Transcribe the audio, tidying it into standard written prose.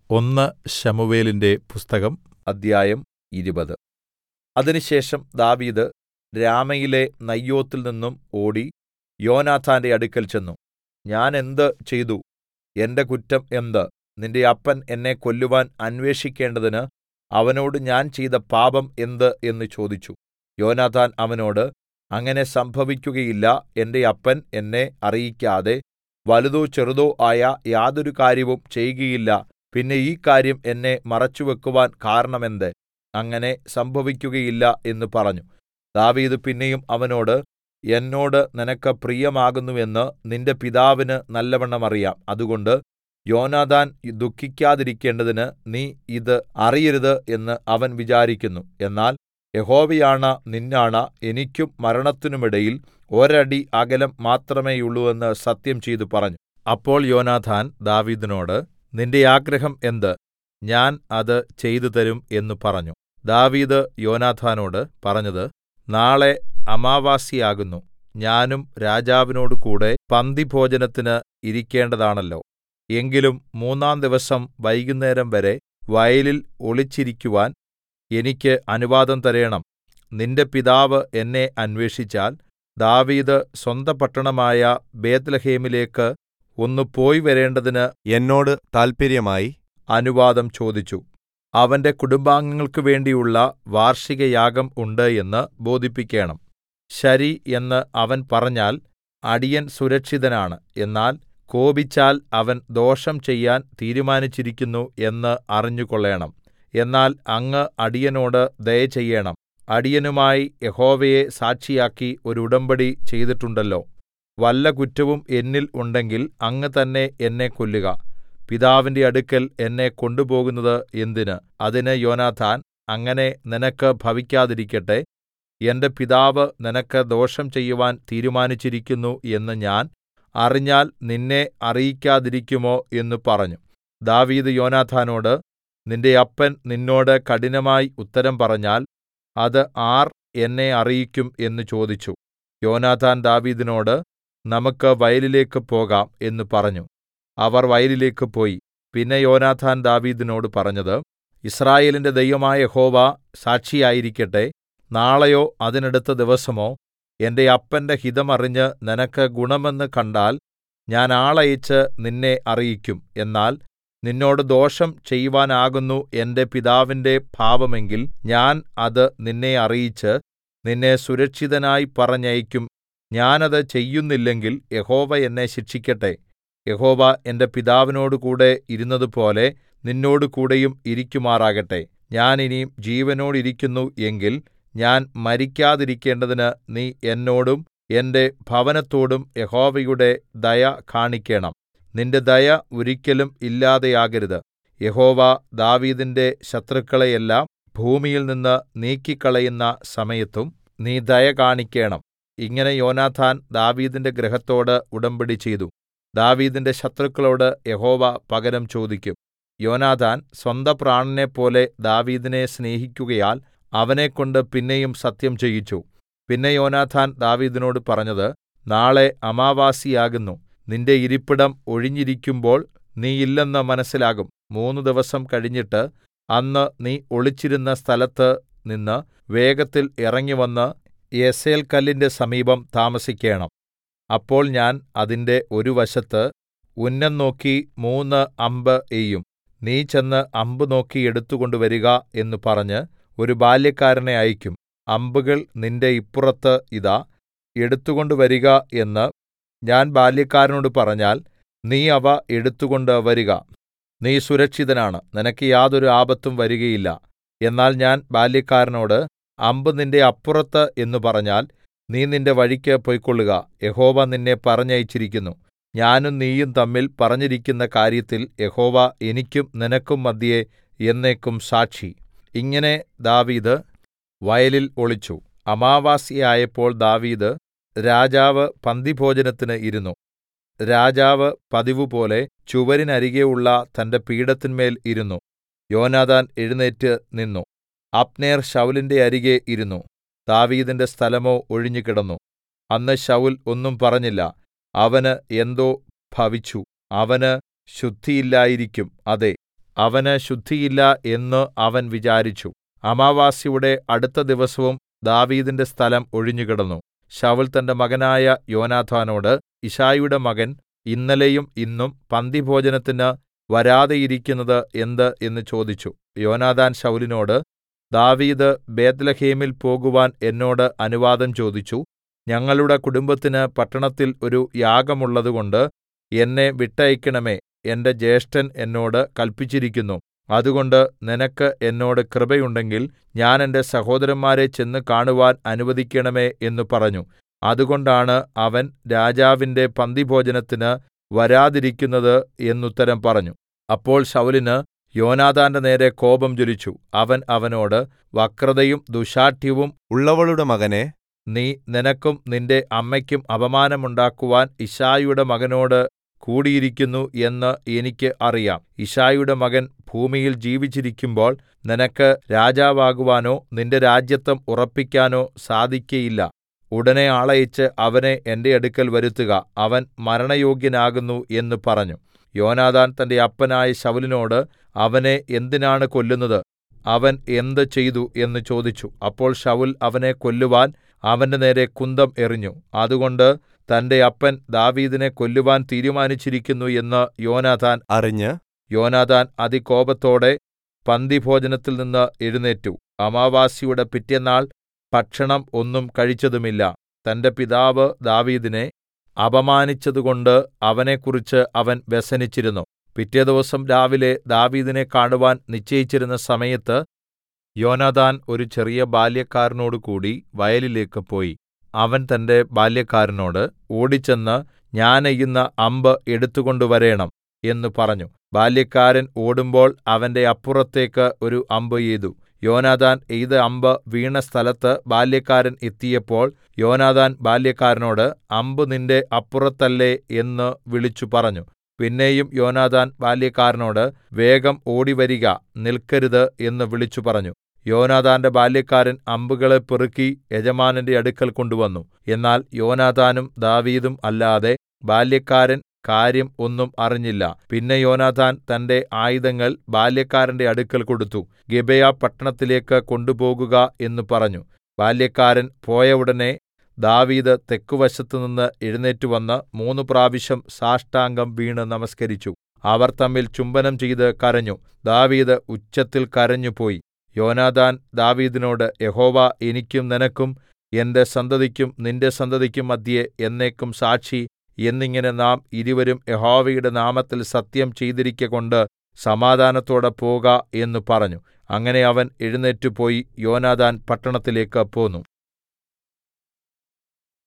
ഒന്ന് ശമൂവേലിന്റെ പുസ്തകം അദ്ധ്യായം 20. അതിനുശേഷം ദാവീദ് രാമയിലെ നയ്യോത്തിൽ നിന്നും ഓടി യോനാഥാന്റെ അടുക്കൽ ചെന്നു. ഞാൻ എന്ത് ചെയ്തു? എന്റെ കുറ്റം എന്ത്? നിന്റെ അപ്പൻ എന്നെ കൊല്ലുവാൻ അന്വേഷിക്കേണ്ടതിന് അവനോട് ഞാൻ ചെയ്ത പാപം എന്ത് എന്ന് ചോദിച്ചു. യോനാഥാൻ അവനോട്, അങ്ങനെ സംഭവിക്കുകയില്ല. എന്റെ അപ്പൻ എന്നെ അറിയിക്കാതെ വലുതോ ചെറുതോ ആയ യാതൊരു കാര്യവും ചെയ്കയില്ല. പിന്നെ ഈ കാര്യം എന്നെ മറച്ചുവെക്കുവാൻ കാരണമെന്ത്? അങ്ങനെ സംഭവിക്കുകയില്ല എന്ന് പറഞ്ഞു. ദാവീദ് പിന്നെയും അവനോട്, എന്നോട് നിനക്ക് പ്രിയമാകുന്നു എന്ന് നിന്റെ പിതാവിന് നല്ലവണ്ണം അറിയാം. അതുകൊണ്ട് യോനാഥാൻ ദുഃഖിക്കാതിരിക്കേണ്ടതിന് നീ ഇത് അറിയരുത് എന്ന് അവൻ വിചാരിക്കുന്നു. എന്നാൽ യഹോവയാണ നിന്നാണ, എനിക്കും മരണത്തിനുമിടയിൽ ഒരടി അകലം മാത്രമേയുള്ളൂ എന്ന് സത്യം ചെയ്തു പറഞ്ഞു. അപ്പോൾ യോനാഥാൻ ദാവീദിനോട്, നിന്റെ ആഗ്രഹം എന്ത്? ഞാൻ അത് ചെയ്തുതരും എന്ന് പറഞ്ഞു. ദാവീദ് യോനാഥാനോട് പറഞ്ഞത്, നാളെ അമാവാസ്യയാകുന്നു. ഞാനും രാജാവിനോടുകൂടെ പന്തിഭോജനത്തിന് ഇരിക്കേണ്ടതാണല്ലോ. എങ്കിലും 3-ാം ദിവസം വൈകുന്നേരം വരെ വയലിൽ ഒളിച്ചിരിക്കുവാൻ എനിക്ക് അനുവാദം തരേണം. നിന്റെ പിതാവ് എന്നെ അന്വേഷിച്ചാൽ ദാവീദ് സ്വന്തപട്ടണമായ ബേത്ത്ലേഹേമിലേക്ക് ഒന്ന് പോയി വരേണ്ടതിന് എന്നോട് താല്പര്യമായി അനുവാദം ചോദിച്ചു. അവന്റെ കുടുംബാംഗങ്ങൾക്ക് വേണ്ടിയുള്ള വാർഷികയാഗം ഉണ്ട് എന്ന് ബോധിപ്പിക്കേണം. ശരി എന്ന് അവൻ പറഞ്ഞാൽ അടിയൻ സുരക്ഷിതനാണ്. എന്നാൽ കോപിച്ചാൽ അവൻ ദോഷം ചെയ്യാൻ തീരുമാനിച്ചിരിക്കുന്നു എന്ന് അറിഞ്ഞുകൊള്ളേണം. എന്നാൽ അങ്ങ് അടിയനോട് ദയ ചെയ്യേണം. അടിയനുമായി യഹോവയെ സാക്ഷിയാക്കി ഒരു ഉടമ്പടി ചെയ്തിട്ടുണ്ടല്ലോ. വല്ല കുറ്റവും എന്നിൽ ഉണ്ടെങ്കിൽ അങ്ങ് തന്നെ എന്നെ കൊല്ലുക. പിതാവിന്റെ അടുക്കൽ എന്നെ കൊണ്ടുപോകുന്നത് എന്തിന്? അതിന് യോനാഥാൻ, അങ്ങനെ നിനക്ക് ഭവിക്കാതിരിക്കട്ടെ. എന്റെ പിതാവ് നിനക്ക് ദോഷം ചെയ്യുവാൻ തീരുമാനിച്ചിരിക്കുന്നു എന്ന് ഞാൻ അറിഞ്ഞാൽ നിന്നെ അറിയിക്കാതിരിക്കുമോ എന്ന് പറഞ്ഞു. ദാവീദ് യോനാഥാനോട്, നിന്റെ അപ്പൻ നിന്നോട് കഠിനമായി ഉത്തരം പറഞ്ഞാൽ അത് ആർ എന്നെ അറിയിക്കും എന്ന് ചോദിച്ചു. യോനാഥാൻ ദാവീദിനോട്, നമുക്ക് വയലിലേക്ക് പോകാം എന്ന് പറഞ്ഞു. അവർ വയലിലേക്ക് പോയി. പിന്നെ യോനാഥാൻ ദാവീദിനോട് പറഞ്ഞത്, യിസ്രായേലിന്റെ ദൈവമായ യഹോവ സാക്ഷിയായിരിക്കട്ടെ, നാളെയോ അതിനടുത്ത ദിവസമോ എന്റെ അപ്പന്റെ ഹിതം അറിഞ്ഞ് നിനക്ക് ഗുണമെന്ന് കണ്ടാൽ ഞാൻ ആളയച്ച് നിന്നെ അറിയിക്കും. എന്നാൽ നിന്നോട് ദോഷം ചെയ്‌വാനാകുന്നു എന്റെ പിതാവിന്റെ ഭാവമെങ്കിൽ ഞാൻ അത് നിന്നെ അറിയിച്ച് നിന്നെ സുരക്ഷിതനായി പറഞ്ഞയക്കും. ഞാൻ അത് ചെയ്യുന്നില്ലെങ്കിൽ യഹോവ എന്നെ ശിക്ഷിക്കട്ടെ. യഹോവ എന്റെ പിതാവിനോടുകൂടെ ഇരുന്നതുപോലെ നിന്നോടുകൂടെയും ഇരിക്കുമാറാകട്ടെ. ഞാൻ ഇനി ജീവനോടിരിക്കുന്നു എങ്കിൽ ഞാൻ മരിക്കാതിരിക്കേണ്ടതിന് നീ എന്നോടും എന്റെ ഭവനത്തോടും യഹോവയുടെ ദയ കാണിക്കേണം. നിന്റെ ദയ ഒരിക്കലും ഇല്ലാതെയാകരുത്. യഹോവ ദാവീദിന്റെ ശത്രുക്കളെയെല്ലാം ഭൂമിയിൽനിന്ന് നീക്കിക്കളയുന്ന സമയത്തും നീ ദയ കാണിക്കേണം. ഇങ്ങനെ യോനാഥാൻ ദാവീദിന്റെ ഗൃഹത്തോട് ഉടമ്പടി ചെയ്തു. ദാവീദിന്റെ ശത്രുക്കളോട് യഹോവ പകരം ചോദിക്കും. യോനാഥാൻ സ്വന്തപ്രാണനെപ്പോലെ ദാവീദിനെ സ്നേഹിക്കുകയാൽ അവനെക്കൊണ്ട് പിന്നെയും സത്യം ചെയ്യിച്ചു. പിന്നെ യോനാഥാൻ ദാവീദിനോട് പറഞ്ഞത്, നാളെ അമാവാസ്യയാകുന്നു. നിന്റെ ഇരിപ്പിടം ഒഴിഞ്ഞിരിക്കുമ്പോൾ നീ ഇല്ലെന്ന് മനസ്സിലാകും. 3 ദിവസം കഴിഞ്ഞിട്ട് അന്ന് നീ ഒളിച്ചിരുന്ന സ്ഥലത്ത് നിന്ന് വേഗത്തിൽ ഇറങ്ങിവന്ന് യെസേൽകല്ലിന്റെ സമീപം താമസിക്കേണം. അപ്പോൾ ഞാൻ അതിന്റെ ഒരു വശത്ത് ഉന്നം നോക്കി 3 അമ്പ് എയ്യും. നീ ചെന്ന് അമ്പ് നോക്കി എടുത്തുകൊണ്ട് വരിക എന്ന് പറഞ്ഞ് ഒരു ബാല്യക്കാരനെ അയക്കും. അമ്പുകൾ നിന്റെ ഇപ്പുറത്ത് ഇതാ, എടുത്തുകൊണ്ട് വരിക എന്ന് ഞാൻ ബാല്യക്കാരനോട് പറഞ്ഞാൽ നീ അവ എടുത്തുകൊണ്ട് വരിക. നീ സുരക്ഷിതനാണ്, നിനക്ക് യാതൊരു ആപത്തും വരികയില്ല. എന്നാൽ ഞാൻ ബാല്യക്കാരനോട് അമ്പ് നിന്റെ അപ്പുറത്ത് എന്ന് പറഞ്ഞാൽ നീ നിന്റെ വഴിക്ക് പൊയ്ക്കൊള്ളുക. യഹോവ നിന്നെ പറഞ്ഞയച്ചിരിക്കുന്നു. ഞാനും നീയും തമ്മിൽ പറഞ്ഞിരിക്കുന്ന കാര്യത്തിൽ യഹോവ എനിക്കും നിനക്കും മദ്ധ്യേ എന്നേക്കും സാക്ഷി. ഇങ്ങനെ ദാവീദ് വയലിൽ ഒളിച്ചു. അമാവാസ്യയായപ്പോൾ ദാവീദ് രാജാവ് പന്തിഭോജനത്തിന് ഇരുന്നു. രാജാവ് പതിവുപോലെ ചുവരിനരികെയുള്ള തന്റെ പീഠത്തിന്മേൽ ഇരുന്നു. യോനാഥാൻ എഴുന്നേറ്റ് നിന്നു. അബ്നേർ ശൌലിന്റെ അരികെ ഇരുന്നു. ദാവീദിന്റെ സ്ഥലമോ ഒഴിഞ്ഞുകിടന്നു. അന്ന് ശൌൽ ഒന്നും പറഞ്ഞില്ല. അവന് എന്തോ ഭവിച്ചു. അവന് ശുദ്ധിയില്ലായിരിക്കും. അതെ, അവന് ശുദ്ധിയില്ല എന്ന് അവൻ വിചാരിച്ചു. അമാവാസ്യയുടെ അടുത്ത ദിവസവും ദാവീദിന്റെ സ്ഥലം ഒഴിഞ്ഞുകിടന്നു. ശൌൽ തന്റെ മകനായ യോനാഥാനോട്, യിശ്ശായിയുടെ മകൻ ഇന്നലെയും ഇന്നും പന്തിഭോജനത്തിന് വരാതെയിരിക്കുന്നത് എന്ത് എന്ന് ചോദിച്ചു. യോനാഥാൻ ശൌലിനോട്, ദാവീദ് ബേത്ത്ലേഹേമിൽ പോകുവാൻ എന്നോട് അനുവാദം ചോദിച്ചു. ഞങ്ങളുടെ കുടുംബത്തിന് പട്ടണത്തിൽ ഒരു യാഗമുള്ളതുകൊണ്ട് എന്നെ വിട്ടയയ്ക്കണമേ. എന്റെ ജ്യേഷ്ഠൻ എന്നോട് കല്പിച്ചിരിക്കുന്നു. അതുകൊണ്ട് നിനക്ക് എന്നോട് കൃപയുണ്ടെങ്കിൽ ഞാൻ എന്റെ സഹോദരന്മാരെ ചെന്ന് കാണുവാൻ അനുവദിക്കണമേ എന്ന് പറഞ്ഞു. അതുകൊണ്ടാണ് അവൻ രാജാവിന്റെ പന്തിഭോജനത്തിന് വരാതിരിക്കുന്നത് എന്നുത്തരം പറഞ്ഞു. അപ്പോൾ ശൌലിന് യോനാഥാന്റെ നേരെ കോപം ജ്വലിച്ചു. അവൻ അവനോട്, വക്രതയും ദുശ്ശാഠ്യവും ഉള്ളവളുടെ മകനെ, നീ നിനക്കും നിന്റെ അമ്മയ്ക്കും അപമാനമുണ്ടാക്കുവാൻ യിശ്ശായിയുടെ മകനോട് കൂടിയിരിക്കുന്നു എന്ന് എനിക്ക് അറിയാം. യിശ്ശായിയുടെ മകൻ ഭൂമിയിൽ ജീവിച്ചിരിക്കുമ്പോൾ നിനക്ക് രാജാവാകുവാനോ നിന്റെ രാജത്വം ഉറപ്പിക്കാനോ സാധിക്കയില്ല. ഉടനെ ആളയച്ച് അവനെ എന്റെ അടുക്കൽ വരുത്തുക. അവൻ മരണയോഗ്യനാകുന്നു എന്ന് പറഞ്ഞു. യോനാഥാൻ തന്റെ അപ്പനായ ശൌലിനോട്, അവനെ എന്തിനാണ് കൊല്ലുന്നത്? അവൻ എന്ത് ചെയ്തു എന്ന് ചോദിച്ചു. അപ്പോൾ ശൌൽ അവനെ കൊല്ലുവാൻ അവന്റെ നേരെ കുന്തം എറിഞ്ഞു. അതുകൊണ്ട് തന്റെ അപ്പൻ ദാവീദിനെ കൊല്ലുവാൻ തീരുമാനിച്ചിരിക്കുന്നു എന്ന് യോനാഥാൻ അറിഞ്ഞ് യോനാഥാൻ അതികോപത്തോടെ പന്തിഭോജനത്തിൽ നിന്ന് എഴുന്നേറ്റു. അമാവാസ്യയുടെ പിറ്റെന്നാൾ ഭക്ഷണം ഒന്നും കഴിച്ചതുമില്ല. തന്റെ പിതാവ് ദാവീദിനെ അപമാനിച്ചതുകൊണ്ട് അവനെക്കുറിച്ച് അവൻ വ്യസനിച്ചിരുന്നു. പിറ്റേ ദിവസം രാവിലെ ദാവീദിനെ കാണുവാൻ നിശ്ചയിച്ചിരുന്ന സമയത്ത് യോനാഥാൻ ഒരു ചെറിയ ബാല്യക്കാരനോടുകൂടി വയലിലേക്ക് പോയി. അവൻ തന്റെ ബാല്യക്കാരനോട്, ഓടിച്ചെന്ന് ഞാൻ എയ്യുന്ന അമ്പ് എടുത്തുകൊണ്ടുവരേണം എന്ന് പറഞ്ഞു. ബാല്യക്കാരൻ ഓടുമ്പോൾ അവന്റെ അപ്പുറത്തേക്ക് ഒരു അമ്പ് എയ്തു. യോനാഥാൻ എയ്ത അമ്പ് വീണ സ്ഥലത്ത് ബാല്യക്കാരൻ എത്തിയപ്പോൾ യോനാഥാൻ ബാല്യക്കാരനോട്, അമ്പ് നിന്റെ അപ്പുറത്തല്ലേ എന്ന് വിളിച്ചു പറഞ്ഞു. പിന്നെയും യോനാഥാൻ ബാല്യക്കാരനോട്, വേഗം ഓടിവരിക, നിൽക്കരുത് എന്ന് വിളിച്ചു പറഞ്ഞു. യോനാഥാന്റെ ബാല്യക്കാരൻ അമ്പുകളെ പെറുക്കി യജമാനന്റെ അടുക്കൽ കൊണ്ടുവന്നു. എന്നാൽ യോനാഥാനും ദാവീദും അല്ലാതെ ബാല്യക്കാരൻ കാര്യം ഒന്നും അറിഞ്ഞില്ല. പിന്നെ യോനാഥാൻ തന്റെ ആയുധങ്ങൾ ബാല്യക്കാരന്റെ അടുക്കൽ കൊടുത്തു. ഗിബെയ പട്ടണത്തിലേക്ക് കൊണ്ടുപോകുക എന്ന് പറഞ്ഞു. ബാല്യക്കാരൻ പോയ ഉടനെ ദാവീദ് തെക്കുവശത്തുനിന്ന് എഴുന്നേറ്റുവന്ന് 3 പ്രാവശ്യം സാഷ്ടാംഗം വീണ് നമസ്കരിച്ചു. അവർ തമ്മിൽ ചുംബനം ചെയ്ത് കരഞ്ഞു. ദാവീദ് ഉച്ചത്തിൽ കരഞ്ഞുപോയി. യോനാഥാൻ ദാവീദിനോട്, യഹോവ എനിക്കും നിനക്കും എന്റെ സന്തതിക്കും നിന്റെ സന്തതിക്കും മദ്ധ്യേ എന്നേക്കും സാക്ഷി എന്നിങ്ങനെ നാം ഇരുവരും യഹോവയുടെ നാമത്തിൽ സത്യം ചെയ്തിരിക്കകൊണ്ട് സമാധാനത്തോടെ പോക എന്ന് പറഞ്ഞു. അങ്ങനെ അവൻ എഴുന്നേറ്റുപോയി യോനാഥാൻ പട്ടണത്തിലേക്ക് പോന്നു.